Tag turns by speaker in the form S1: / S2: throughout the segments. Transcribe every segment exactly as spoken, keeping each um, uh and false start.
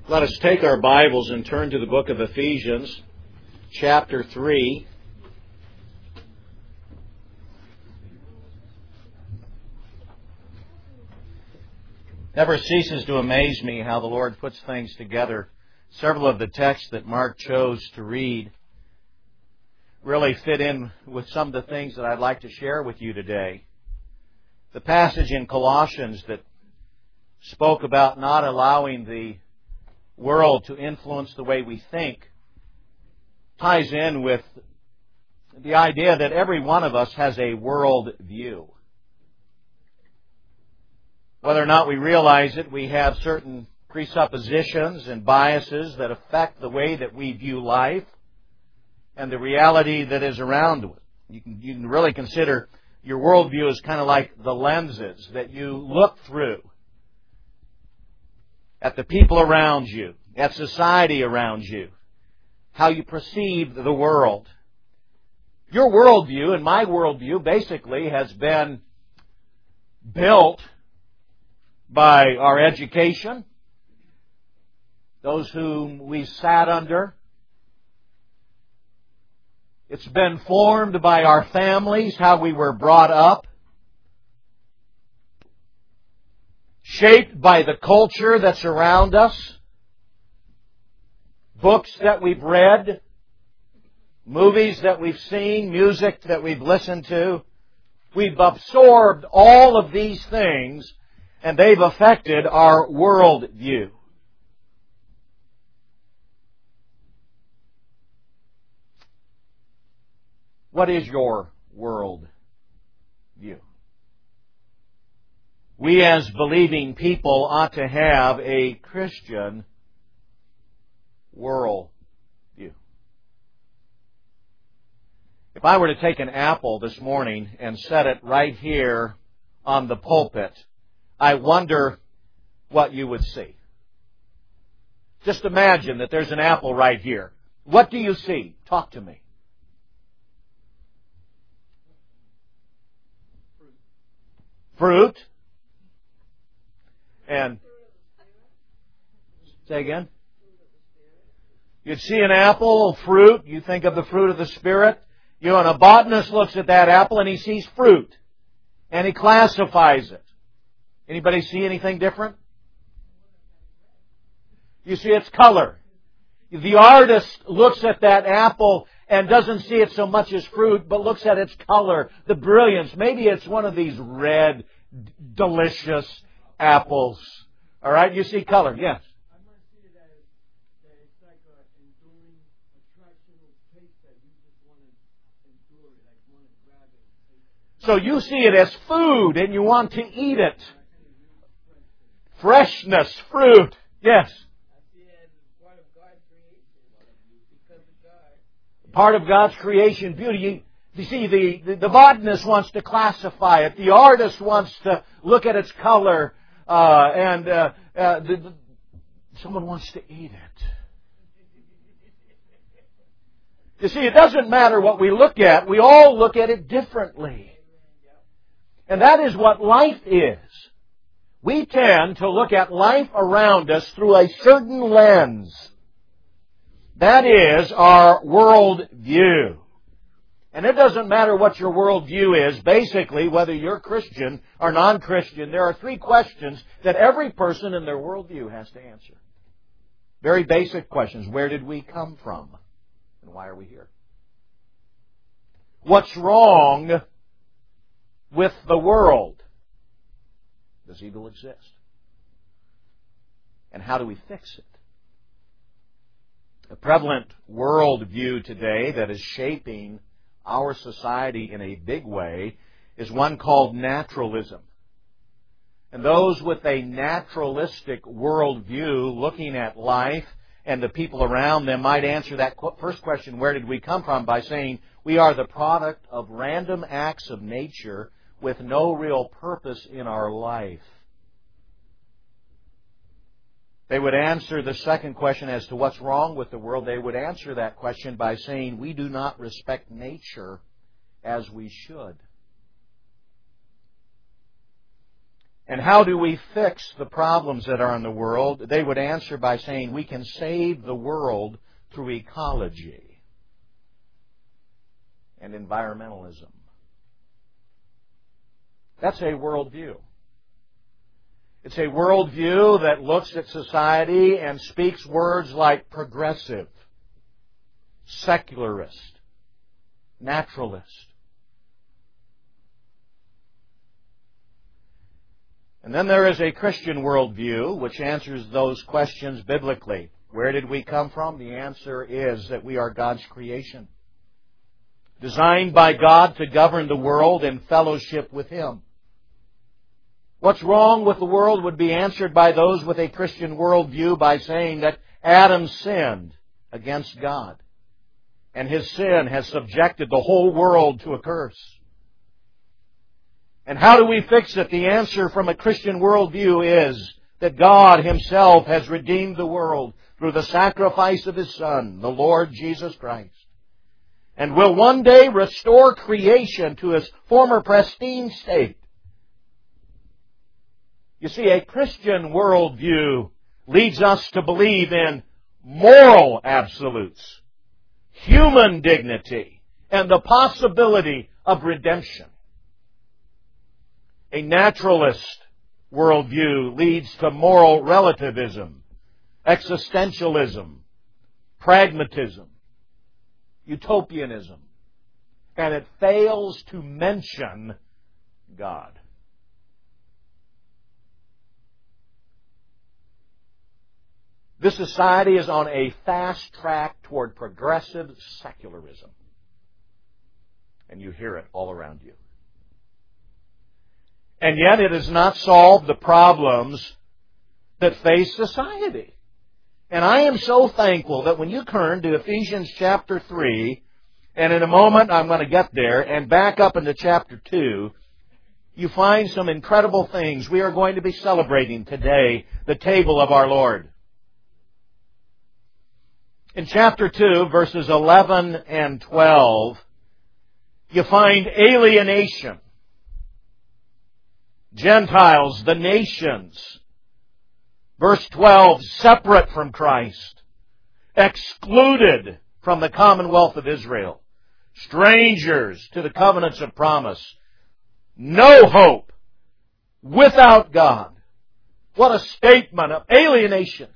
S1: Let us take our Bibles and turn to the book of Ephesians, chapter three. Never ceases to amaze me how the Lord puts things together. Several of the texts that Mark chose to read really fit in with some of the things that I'd like to share with you today. The passage in Colossians that spoke about not allowing the world to influence the way we think ties in with the idea that every one of us has a world view. Whether or not we realize it, we have certain presuppositions and biases that affect the way that we view life and the reality that is around us. You can, you can really consider your worldview as kind of like the lenses that you look through at the people around you, at society around you, how you perceive the world. Your worldview and my worldview basically has been built by our education, those whom we sat under. It's been formed by our families, how we were brought up. Shaped by the culture that's around us, books that we've read, movies that we've seen, music that we've listened to. We've absorbed all of these things, and they've affected our world view. What is your world view? We as believing people ought to have a Christian world view. If I were to take an apple this morning and set it right here on the pulpit, I wonder what you would see. Just imagine that there's an apple right here. What do you see? Talk to me. Fruit. And say again? You'd see an apple, fruit. You think of the fruit of the Spirit. You know, and a botanist looks at that apple and he sees fruit. And he classifies it. Anybody see anything different? You see its color. The artist looks at that apple and doesn't see it so much as fruit, but looks at its color, the brilliance. Maybe it's one of these red, d- delicious apples. All right, you see color, yes.
S2: I might see it as that it's like an enduring attraction or taste that you just want to endure it, like want to grab it.
S1: So you see it as food and you want to eat it. Freshness, fruit, yes.
S2: I see it as part of God's creation because of God.
S1: Part of God's creation, beauty. You, you see, the, the, the botanist wants to classify it. The artist wants to look at its color. Uh, and uh, uh, the, the, someone wants to eat it. You see, it doesn't matter what we look at. We all look at it differently. And that is what life is. We tend to look at life around us through a certain lens. That is our world view. And it doesn't matter what your worldview is. Basically, whether you're Christian or non-Christian, there are three questions that every person in their worldview has to answer. Very basic questions. Where did we come from? And why are we here? What's wrong with the world? Does evil exist? And how do we fix it? A prevalent worldview today that is shaping our society in a big way is one called naturalism. And those with a naturalistic worldview, looking at life and the people around them, might answer that first question, where did we come from, by saying we are the product of random acts of nature with no real purpose in our life. They would answer the second question as to what's wrong with the world. They would answer that question by saying, we do not respect nature as we should. And how do we fix the problems that are in the world? They would answer by saying we can save the world through ecology and environmentalism. That's a worldview. It's a worldview that looks at society and speaks words like progressive, secularist, naturalist. And then there is a Christian worldview which answers those questions biblically. Where did we come from? The answer is that we are God's creation, designed by God to govern the world in fellowship with Him. What's wrong with the world would be answered by those with a Christian worldview by saying that Adam sinned against God, and his sin has subjected the whole world to a curse. And how do we fix it? The answer from a Christian worldview is that God Himself has redeemed the world through the sacrifice of His Son, the Lord Jesus Christ, and will one day restore creation to its former pristine state. You see, a Christian worldview leads us to believe in moral absolutes, human dignity, and the possibility of redemption. A naturalist worldview leads to moral relativism, existentialism, pragmatism, utopianism, and it fails to mention God. This society is on a fast track toward progressive secularism. And you hear it all around you. And yet it has not solved the problems that face society. And I am so thankful that when you turn to Ephesians chapter three, and in a moment I'm going to get there, and back up into chapter two, you find some incredible things. We are going to be celebrating today the table of our Lord. In chapter two, verses eleven and twelve, you find alienation. Gentiles, the nations. Verse twelve, separate from Christ, excluded from the commonwealth of Israel, strangers to the covenants of promise, no hope, without God. What a statement of alienation.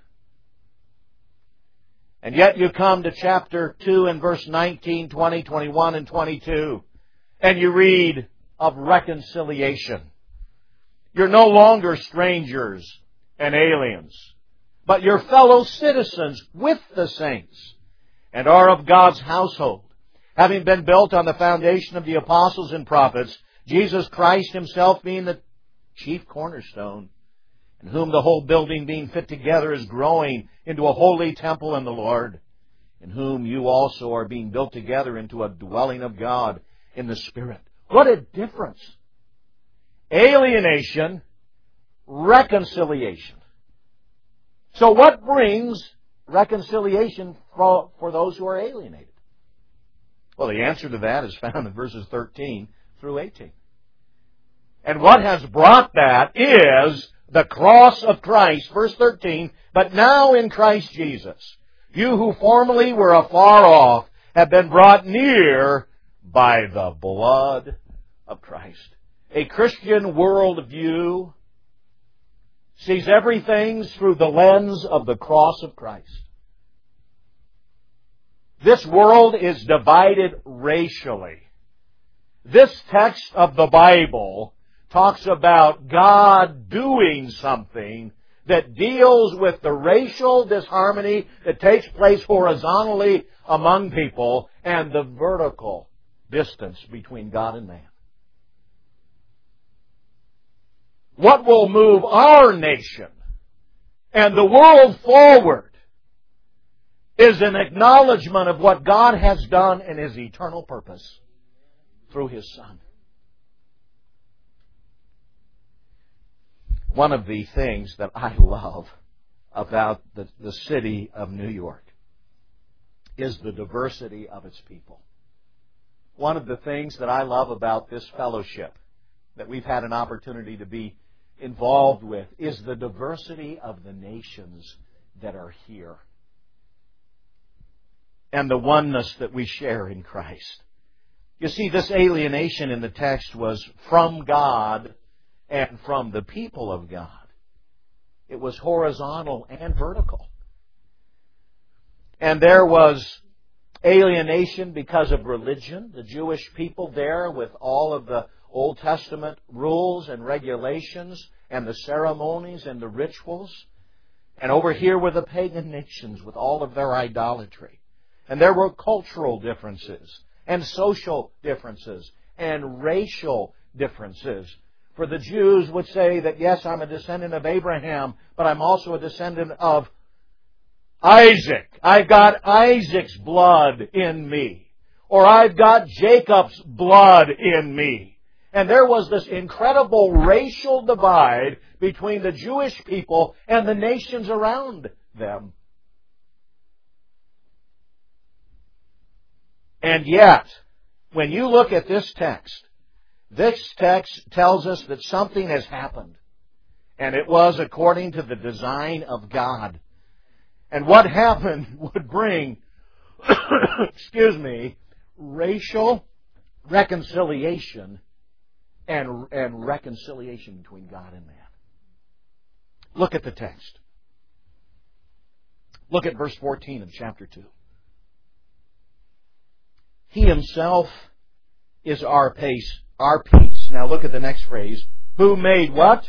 S1: And yet you come to chapter two and verse nineteen, twenty, twenty-one, and twenty-two, and you read of reconciliation. You're no longer strangers and aliens, but you're fellow citizens with the saints, and are of God's household, having been built on the foundation of the apostles and prophets, Jesus Christ Himself being the chief cornerstone, in whom the whole building being fit together is growing into a holy temple in the Lord, in whom you also are being built together into a dwelling of God in the Spirit. What a difference! Alienation, reconciliation. So what brings reconciliation for, for those who are alienated? Well, the answer to that is found in verses thirteen through eighteen. And what has brought that is the cross of Christ. Verse thirteen, but now in Christ Jesus, you who formerly were afar off have been brought near by the blood of Christ. A Christian worldview sees everything through the lens of the cross of Christ. This world is divided racially. This text of the Bible talks about God doing something that deals with the racial disharmony that takes place horizontally among people and the vertical distance between God and man. What will move our nation and the world forward is an acknowledgement of what God has done in His eternal purpose through His Son. One of the things that I love about the, the city of New York is the diversity of its people. One of the things that I love about this fellowship that we've had an opportunity to be involved with is the diversity of the nations that are here and the oneness that we share in Christ. You see, this alienation in the text was from God and from the people of God. It was horizontal and vertical. And there was alienation because of religion. The Jewish people there, with all of the Old Testament rules and regulations and the ceremonies and the rituals. And over here were the pagan nations with all of their idolatry. And there were cultural differences and social differences and racial differences. For the Jews would say that, yes, I'm a descendant of Abraham, but I'm also a descendant of Isaac. I've got Isaac's blood in me. Or I've got Jacob's blood in me. And there was this incredible racial divide between the Jewish people and the nations around them. And yet, when you look at this text, this text tells us that something has happened. And it was according to the design of God. And what happened would bring, excuse me, racial reconciliation and, and reconciliation between God and man. Look at the text. Look at verse fourteen of chapter two. He Himself is our peace, our peace. Now look at the next phrase. Who made what?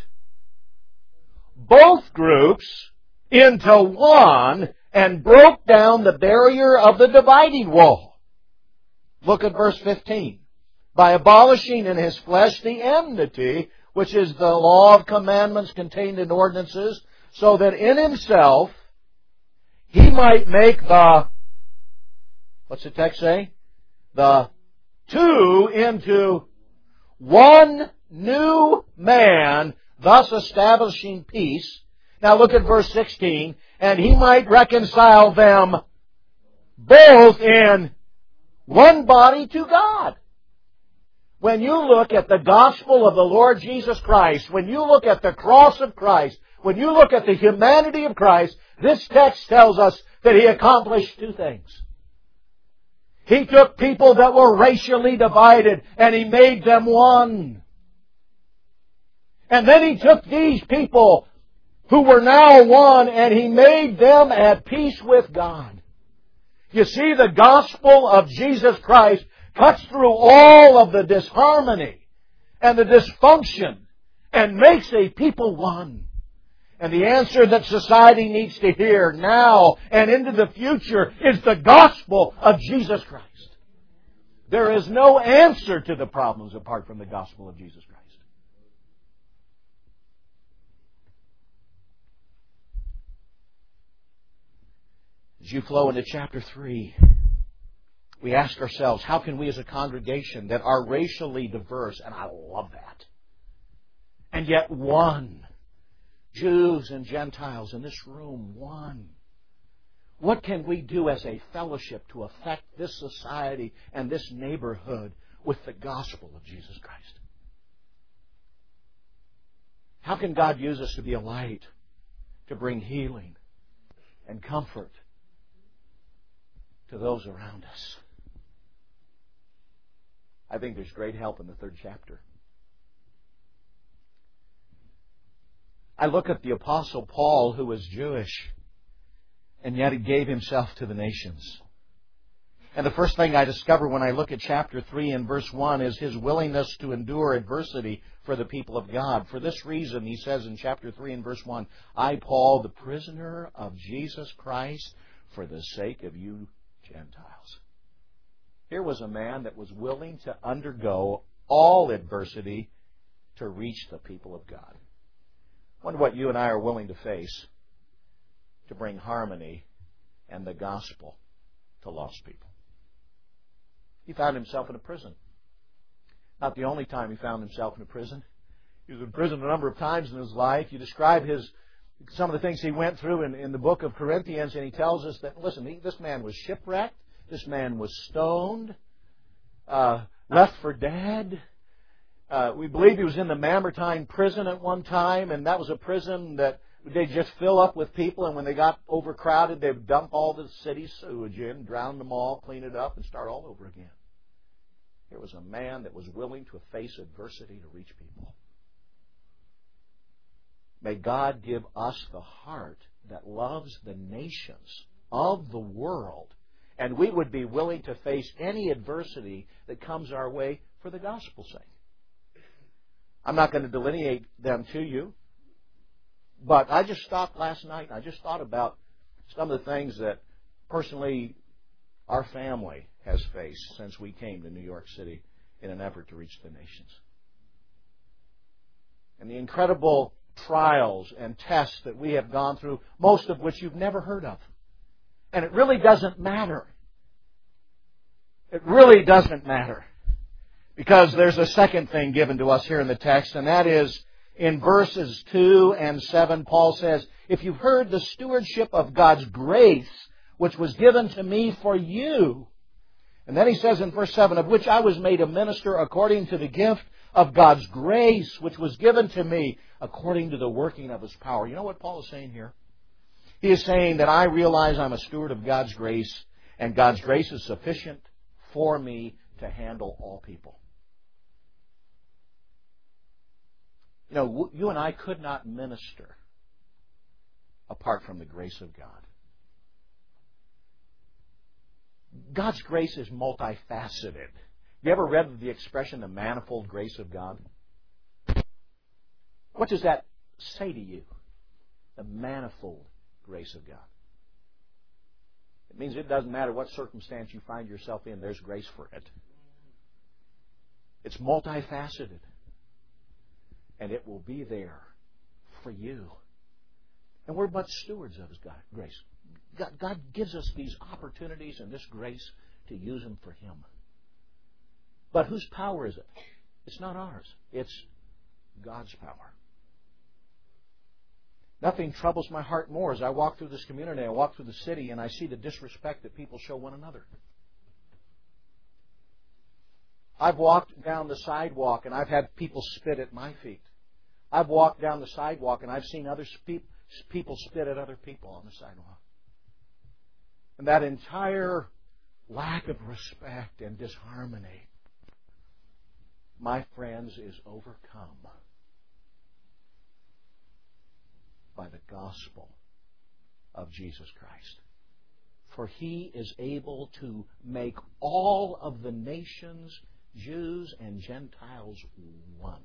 S1: Both groups into one and broke down the barrier of the dividing wall. Look at verse fifteen. By abolishing in His flesh the enmity, which is the law of commandments contained in ordinances, so that in Himself He might make the, what's the text say? The two into one new man, thus establishing peace. Now look at verse sixteen. And He might reconcile them both in one body to God. When you look at the gospel of the Lord Jesus Christ, when you look at the cross of Christ, when you look at the humanity of Christ, this text tells us that He accomplished two things. He took people that were racially divided and He made them one. And then He took these people who were now one and He made them at peace with God. You see, the gospel of Jesus Christ cuts through all of the disharmony and the dysfunction and makes a people one. And the answer that society needs to hear now and into the future is the gospel of Jesus Christ. There is no answer to the problems apart from the gospel of Jesus Christ. As you flow into chapter three, we ask ourselves, how can we as a congregation that are racially diverse, and I love that, and yet one, Jews and Gentiles in this room, one. What can we do as a fellowship to affect this society and this neighborhood with the gospel of Jesus Christ? How can God use us to be a light, to bring healing and comfort to those around us? I think there's great help in the third chapter. I look at the Apostle Paul, who was Jewish, and yet he gave himself to the nations. And the first thing I discover when I look at chapter three and verse one is his willingness to endure adversity for the people of God. For this reason, he says in chapter three and verse one, I, Paul, the prisoner of Jesus Christ, for the sake of you Gentiles. Here was a man that was willing to undergo all adversity to reach the people of God. I wonder what you and I are willing to face to bring harmony and the gospel to lost people. He found himself in a prison. Not the only time he found himself in a prison. He was in prison a number of times in his life. You describe his some of the things he went through in, in the book of Corinthians, and he tells us that, listen, he, this man was shipwrecked. This man was stoned, uh, left for dead. Uh, we believe he was in the Mamertine prison at one time, and that was a prison that they'd just fill up with people, and when they got overcrowded, they'd dump all the city's sewage in, drown them all, clean it up, and start all over again. Here was a man that was willing to face adversity to reach people. May God give us the heart that loves the nations of the world, and we would be willing to face any adversity that comes our way for the gospel's sake. I'm not going to delineate them to you, but I just stopped last night and I just thought about some of the things that personally our family has faced since we came to New York City in an effort to reach the nations. And the incredible trials and tests that we have gone through, most of which you've never heard of. And it really doesn't matter. It really doesn't matter. Because there's a second thing given to us here in the text, and that is in verses two and seven, Paul says, if you've heard the stewardship of God's grace, which was given to me for you. And then he says in verse seven, of which I was made a minister according to the gift of God's grace, which was given to me according to the working of His power. You know what Paul is saying here? He is saying that I realize I'm a steward of God's grace, and God's grace is sufficient for me to handle all people. You know, you and I could not minister apart from the grace of God. God's grace is multifaceted. You ever read the expression, the manifold grace of God? What does that say to you? The manifold grace of God. It means it doesn't matter what circumstance you find yourself in, there's grace for it. It's multifaceted. And it will be there for you. And we're but stewards of His grace. God, God gives us these opportunities and this grace to use them for Him. But whose power is it? It's not ours. It's God's power. Nothing troubles my heart more as I walk through this community, I walk through the city, and I see the disrespect that people show one another. I've walked down the sidewalk and I've had people spit at my feet. I've walked down the sidewalk and I've seen other spe- people spit at other people on the sidewalk. And that entire lack of respect and disharmony, my friends, is overcome by the gospel of Jesus Christ. For He is able to make all of the nations, Jews and Gentiles, one.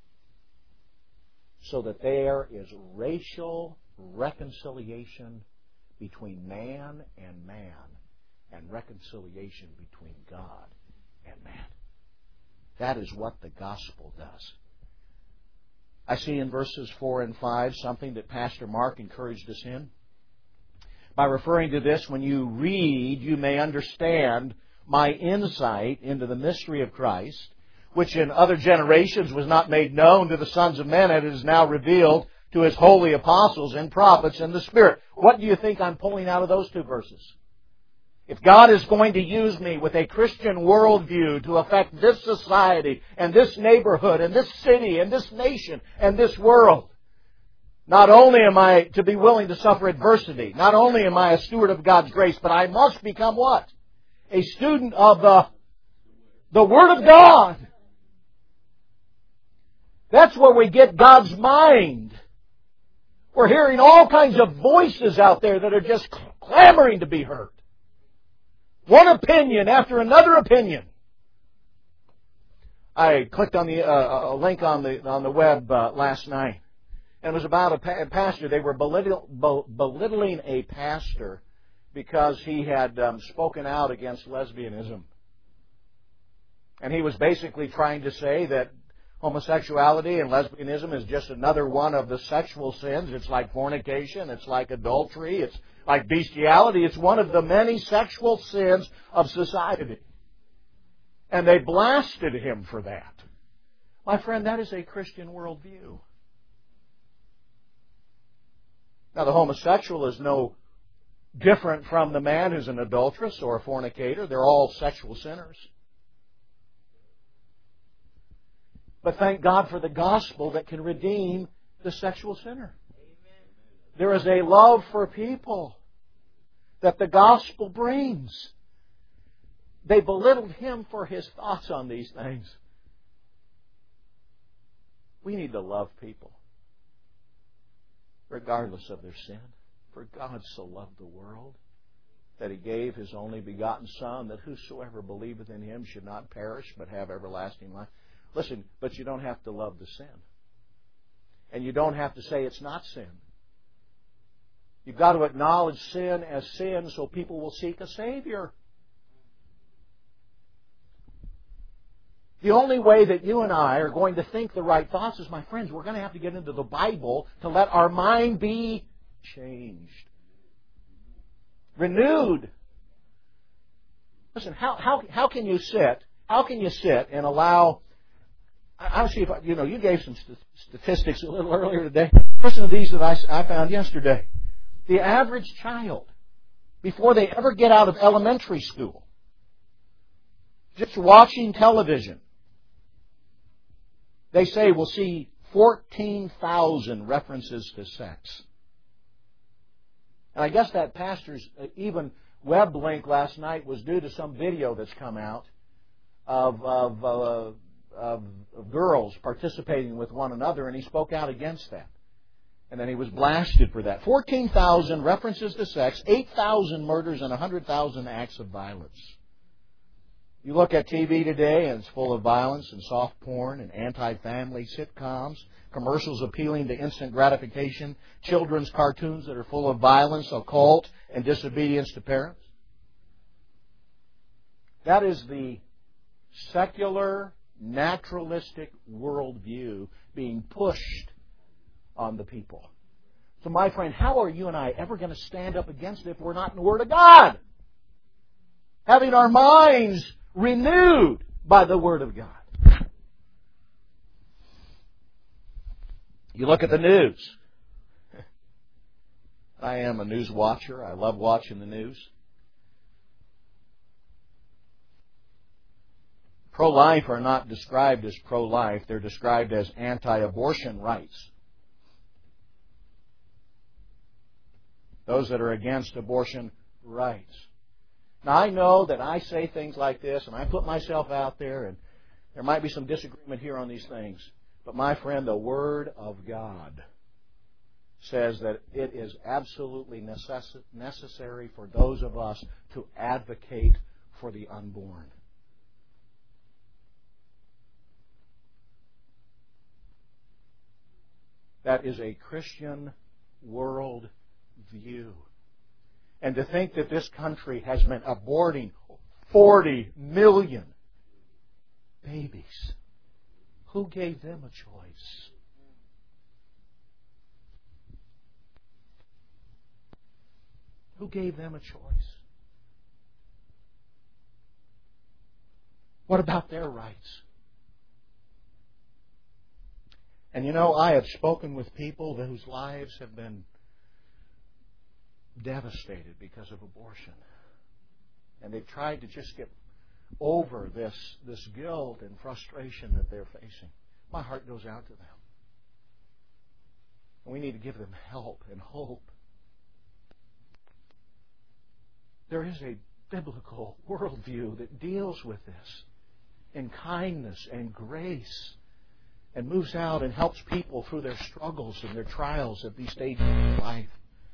S1: So that there is racial reconciliation between man and man, and reconciliation between God and man. That is what the gospel does. I see in verses four and five something that Pastor Mark encouraged us in. By referring to this, when you read, you may understand my insight into the mystery of Christ, which in other generations was not made known to the sons of men, and it is now revealed to His holy apostles and prophets in the Spirit. What do you think I'm pulling out of those two verses? If God is going to use me with a Christian worldview to affect this society and this neighborhood and this city and this nation and this world, not only am I to be willing to suffer adversity, not only am I a steward of God's grace, but I must become what? A student of the, the Word of God. That's where we get God's mind. We're hearing all kinds of voices out there that are just clamoring to be heard. One opinion after another opinion. I clicked on the uh, a link on the on the web uh, last night, and it was about a, pa- a pastor. They were belittle, be- belittling a pastor because he had um, spoken out against lesbianism, and he was basically trying to say that homosexuality and lesbianism is just another one of the sexual sins. It's like fornication. It's like adultery. It's like bestiality. It's one of the many sexual sins of society. And they blasted him for that. My friend, that is a Christian worldview. Now, the homosexual is no different from the man who's an adulteress or a fornicator. They're all sexual sinners. But thank God for the gospel that can redeem the sexual sinner. There is a love for people that the gospel brings. They belittled Him for His thoughts on these things. We need to love people, regardless of their sin. For God so loved the world that He gave His only begotten Son, that whosoever believeth in Him should not perish, but have everlasting life. Listen, but you don't have to love the sin. And you don't have to say it's not sin. You've got to acknowledge sin as sin so people will seek a Savior. The only way that you and I are going to think the right thoughts is, my friends, we're going to have to get into the Bible to let our mind be changed. Renewed. Listen, how, how, how can you sit, how can you sit and allow, I'll see if, I, you know, you gave some st- statistics a little earlier today. Listen to these that I, I found yesterday. The average child, before they ever get out of elementary school, just watching television, they say we'll see fourteen thousand references to sex. And I guess that pastor's even web link last night was due to some video that's come out of, of, uh, of, of girls participating with one another, and he spoke out against that. And then he was blasted for that. fourteen thousand references to sex, eight thousand murders, and one hundred thousand acts of violence. You look at T V today, and it's full of violence and soft porn and anti-family sitcoms, commercials appealing to instant gratification, children's cartoons that are full of violence, occult, and disobedience to parents. That is the secular, naturalistic worldview being pushed on the people. So, my friend, how are you and I ever going to stand up against it if we're not in the Word of God? Having our minds renewed by the Word of God. You look at the news. I am a news watcher. I love watching the news. Pro-life are not described as pro-life. They're described as anti-abortion rights. Those that are against abortion rights. Now, I know that I say things like this, and I put myself out there, and there might be some disagreement here on these things. But, my friend, the Word of God says that it is absolutely necess- necessary for those of us to advocate for the unborn. That is a Christian world view. And to think that this country has been aborting forty million babies. Who gave them a choice? Who gave them a choice? What about their rights? And you know, I have spoken with people whose lives have been devastated because of abortion. And they've tried to just get over this, this guilt and frustration that they're facing. My heart goes out to them. And we need to give them help and hope. There is a biblical worldview that deals with this in kindness and grace and moves out and helps people through their struggles and their trials at these stages of life.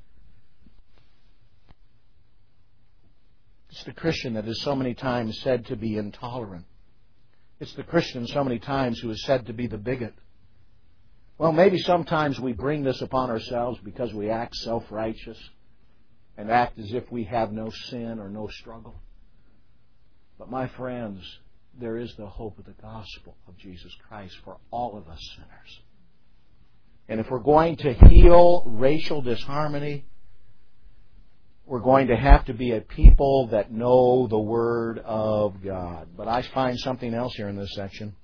S1: It's the Christian that is so many times said to be intolerant. It's the Christian so many times who is said to be the bigot. Well, maybe sometimes we bring this upon ourselves because we act self-righteous and act as if we have no sin or no struggle. But my friends, there is the hope of the gospel of Jesus Christ for all of us sinners. And if we're going to heal racial disharmony, we're going to have to be a people that know the Word of God. But I find something else here in this section.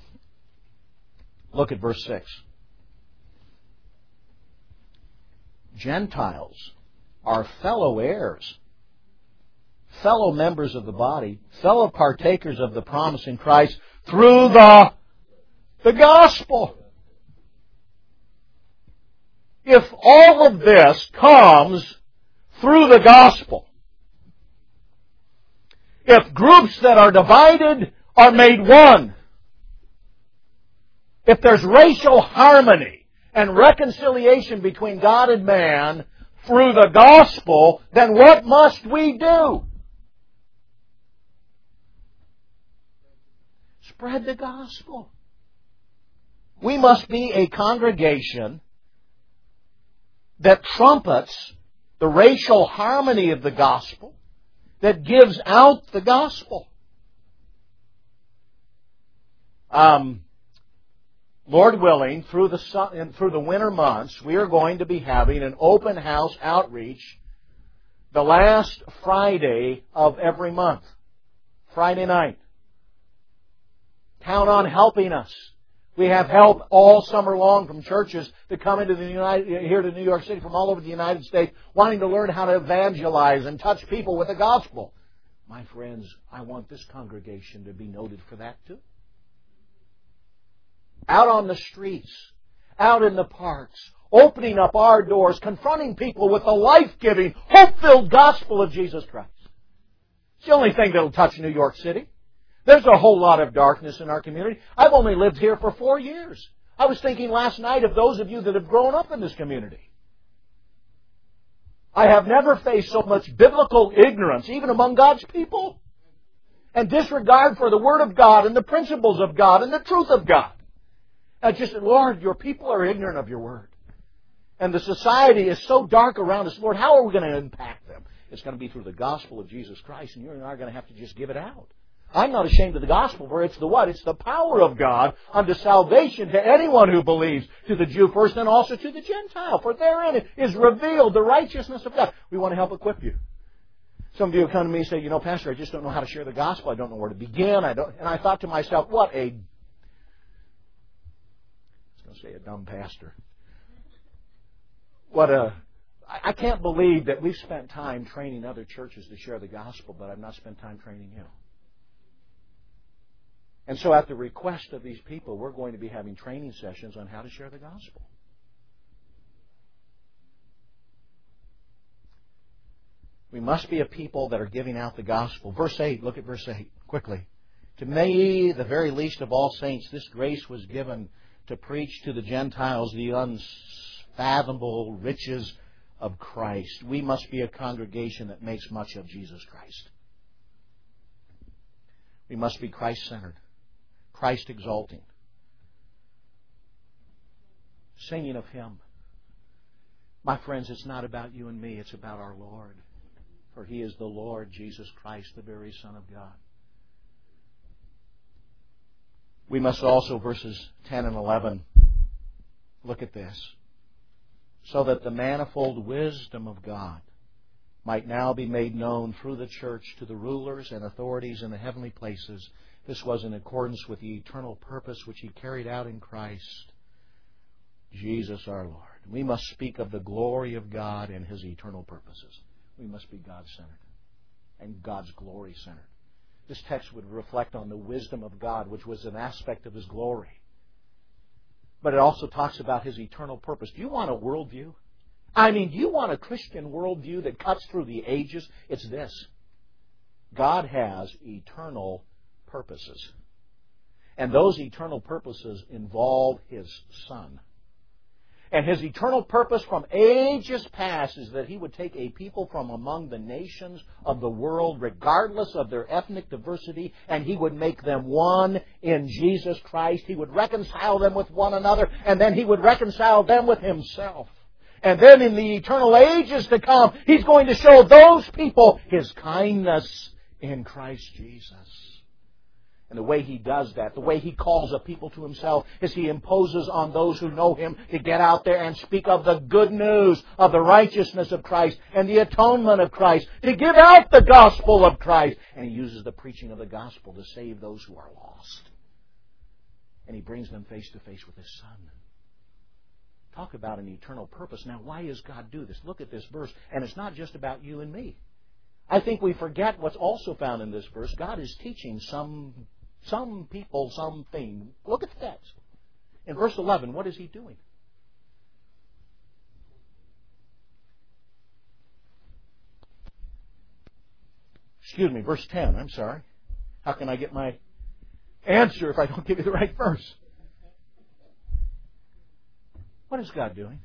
S1: Look at verse six. Gentiles are fellow heirs, fellow members of the body, fellow partakers of the promise in Christ through the The gospel. If all of this comes through the gospel, if groups that are divided are made one, if there's racial harmony and reconciliation between God and man through the gospel, then what must we do? Spread the gospel. We must be a congregation that trumpets the racial harmony of the gospel, that gives out the gospel. Um, Lord willing, through the sun, through the winter months, we are going to be having an open house outreach the last Friday of every month, Friday night. Count on helping us. We have help all summer long from churches that come into the United, here to New York City from all over the United States, wanting to learn how to evangelize and touch people with the gospel. My friends, I want this congregation to be noted for that too. Out on the streets, out in the parks, opening up our doors, confronting people with the life-giving, hope-filled gospel of Jesus Christ. It's the only thing that will touch New York City. There's a whole lot of darkness in our community. I've only lived here for four years. I was thinking last night of those of you that have grown up in this community. I have never faced so much biblical ignorance, even among God's people, and disregard for the Word of God and the principles of God and the truth of God. I just said, Lord, your people are ignorant of your Word. And the society is so dark around us. Lord, how are we going to impact them? It's going to be through the gospel of Jesus Christ, and you and I are going to have to just give it out. I'm not ashamed of the gospel, for it's the what? It's the power of God unto salvation to anyone who believes, to the Jew first and also to the Gentile. For therein is revealed the righteousness of God. We want to help equip you. Some of you have come to me and say, you know, Pastor, I just don't know how to share the gospel. I don't know where to begin. I don't. And I thought to myself, what a, I was going to say a dumb pastor. What a, I can't believe that we've spent time training other churches to share the gospel, but I've not spent time training you. And so at the request of these people, we're going to be having training sessions on how to share the gospel. We must be a people that are giving out the gospel. Verse eight, look at verse eight quickly. To me, the very least of all saints, this grace was given to preach to the Gentiles the unfathomable riches of Christ. We must be a congregation that makes much of Jesus Christ. We must be Christ-centered. Christ exalting. Singing of Him. My friends, it's not about you and me, it's about our Lord. For He is the Lord Jesus Christ, the very Son of God. We must also, verses ten and eleven, look at this. So that the manifold wisdom of God might now be made known through the church to the rulers and authorities in the heavenly places. This was in accordance with the eternal purpose which He carried out in Christ, Jesus our Lord. We must speak of the glory of God and His eternal purposes. We must be God-centered and God's glory-centered. This text would reflect on the wisdom of God, which was an aspect of His glory. But it also talks about His eternal purpose. Do you want a worldview? I mean, do you want a Christian worldview that cuts through the ages? It's this. God has eternal purposes. And those eternal purposes involve His Son. And His eternal purpose from ages past is that He would take a people from among the nations of the world, regardless of their ethnic diversity, and He would make them one in Jesus Christ. He would reconcile them with one another, and then He would reconcile them with Himself. And then in the eternal ages to come, He's going to show those people His kindness in Christ Jesus. And the way He does that, the way He calls a people to Himself, is He imposes on those who know Him to get out there and speak of the good news of the righteousness of Christ and the atonement of Christ, to give out the gospel of Christ. And He uses the preaching of the gospel to save those who are lost. And He brings them face to face with His Son. Talk about an eternal purpose. Now, why does God do this? Look at this verse. And it's not just about you and me. I think we forget what's also found in this verse. God is teaching some some people something. Look at the text. In verse eleven, what is he doing? Excuse me, verse ten, I'm sorry. How can I get my answer if I don't give you the right verse? What is God doing?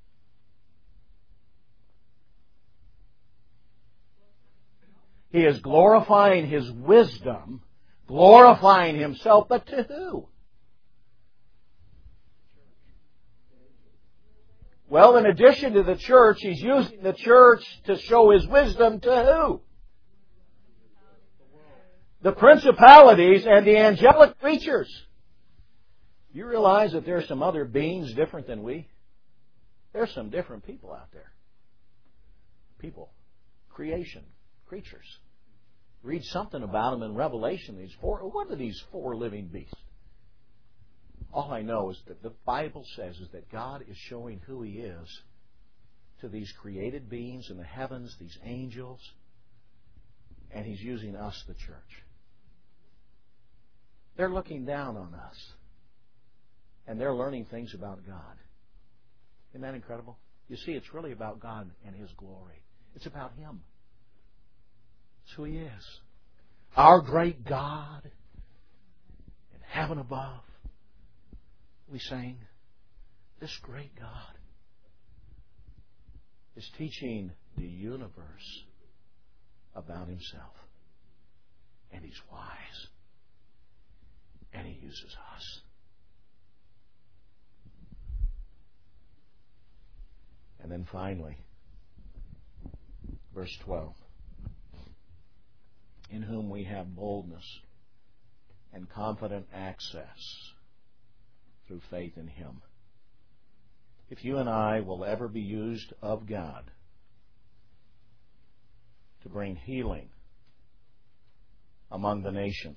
S1: He is glorifying His wisdom, glorifying Himself, but to who? Well, in addition to the church, He's using the church to show His wisdom to who? The principalities and the angelic creatures. You realize that there are some other beings different than we? There's some different people out there. People. Creation. Creatures. Read something about them in Revelation. These four, what are these four living beasts? All I know is that the Bible says is that God is showing who He is to these created beings in the heavens, these angels, and He's using us, the church. They're looking down on us, and they're learning things about God. Isn't that incredible? You see, it's really about God and His glory. It's about Him. It's who He is. Our great God in heaven above. We sang, this great God is teaching the universe about Himself. And He's wise. And He uses us. And then finally, verse twelve. In whom we have boldness and confident access through faith in Him. If you and I will ever be used of God to bring healing among the nations,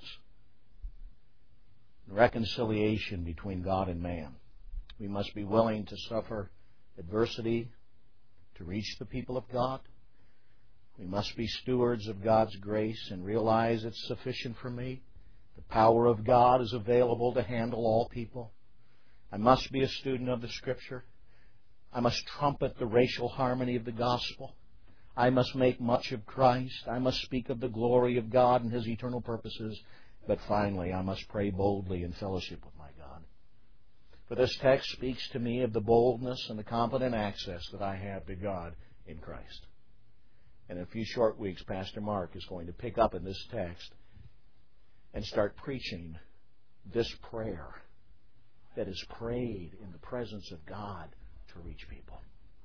S1: reconciliation between God and man, we must be willing to suffer adversity to reach the people of God. We must be stewards of God's grace and realize it's sufficient for me. The power of God is available to handle all people. I must be a student of the Scripture. I must trumpet the racial harmony of the gospel. I must make much of Christ. I must speak of the glory of God and His eternal purposes. But finally, I must pray boldly in fellowship with my God. For this text speaks to me of the boldness and the confident access that I have to God in Christ. And in a few short weeks, Pastor Mark is going to pick up in this text and start preaching this prayer that is prayed in the presence of God to reach people.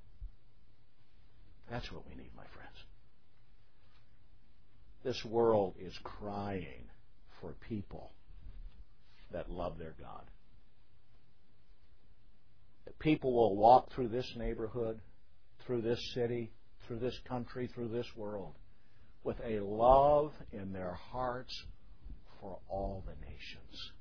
S1: That's what we need, my friends. This world is crying for people that love their God. That people will walk through this neighborhood, through this city, through this country, through this world, with a love in their hearts for all the nations.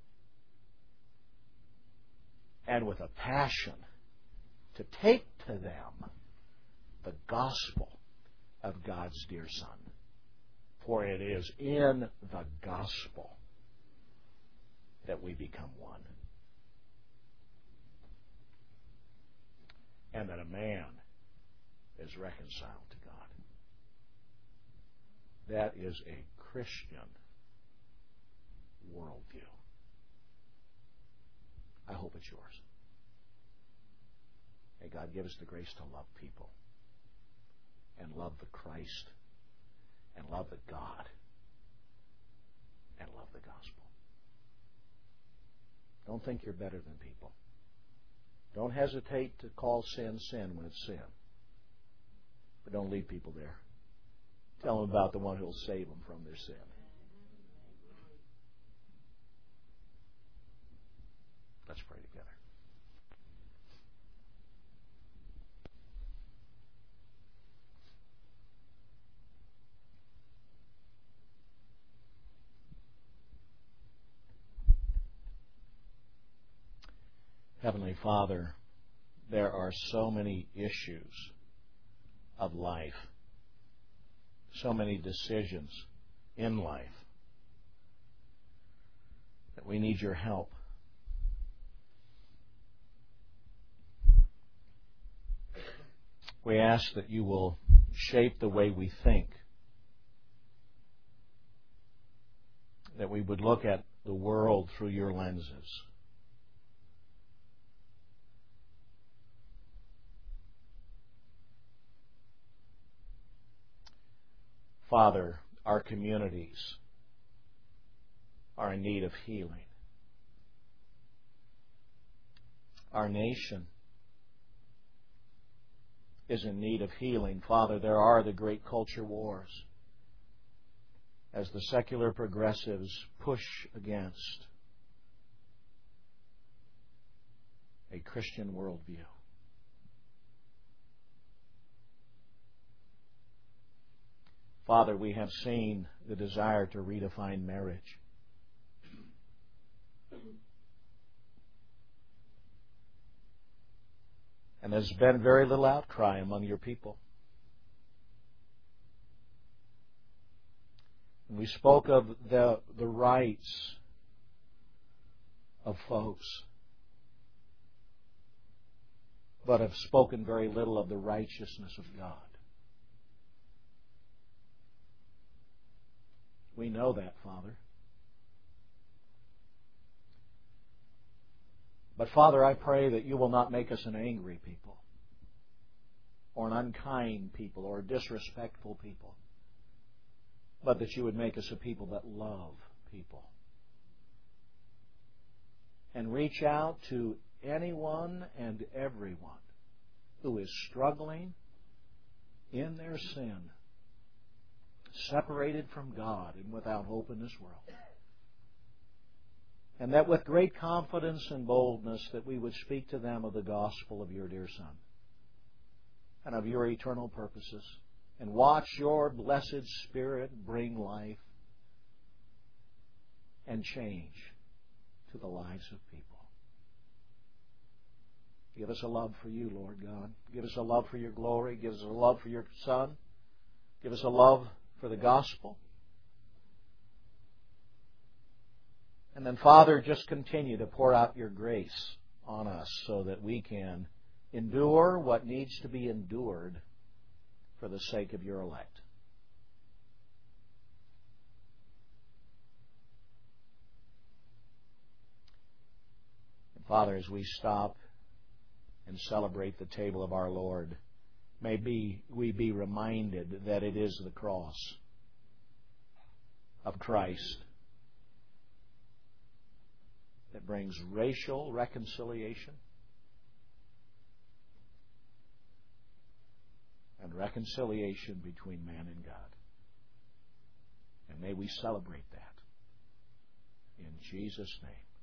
S1: And with a passion to take to them the gospel of God's dear Son. For it is in the gospel that we become one. And that a man is reconciled to God. That is a Christian worldview. I hope it's yours. May God give us the grace to love people and love the Christ and love the God and love the gospel. Don't think you're better than people. Don't hesitate to call sin sin when it's sin. But don't leave people there. Tell them about the one who will save them from their sin. Let's pray together. Heavenly Father, there are so many issues of life, so many decisions in life that we need your help. We ask that you will shape the way we think, that we would look at the world through your lenses. Father, our communities are in need of healing. Our nation is in need of healing. Father, there are the great culture wars as the secular progressives push against a Christian worldview. Father, we have seen the desire to redefine marriage. And there's been very little outcry among your people. And we spoke of the, the rights of folks, but have spoken very little of the righteousness of God. We know that, Father. But, Father, I pray that you will not make us an angry people, or an unkind people, or a disrespectful people, but that you would make us a people that love people and reach out to anyone and everyone who is struggling in their sin, separated from God and without hope in this world. And that with great confidence and boldness that we would speak to them of the gospel of your dear Son and of your eternal purposes, and watch your blessed Spirit bring life and change to the lives of people. Give us a love for you, Lord God. Give us a love for your glory. Give us a love for your Son. Give us a love for the gospel. And then, Father, just continue to pour out your grace on us so that we can endure what needs to be endured for the sake of your elect. And Father, as we stop and celebrate the table of our Lord, may be, we be reminded that it is the cross of Christ that brings racial reconciliation and reconciliation between man and God. And may we celebrate that in Jesus' name.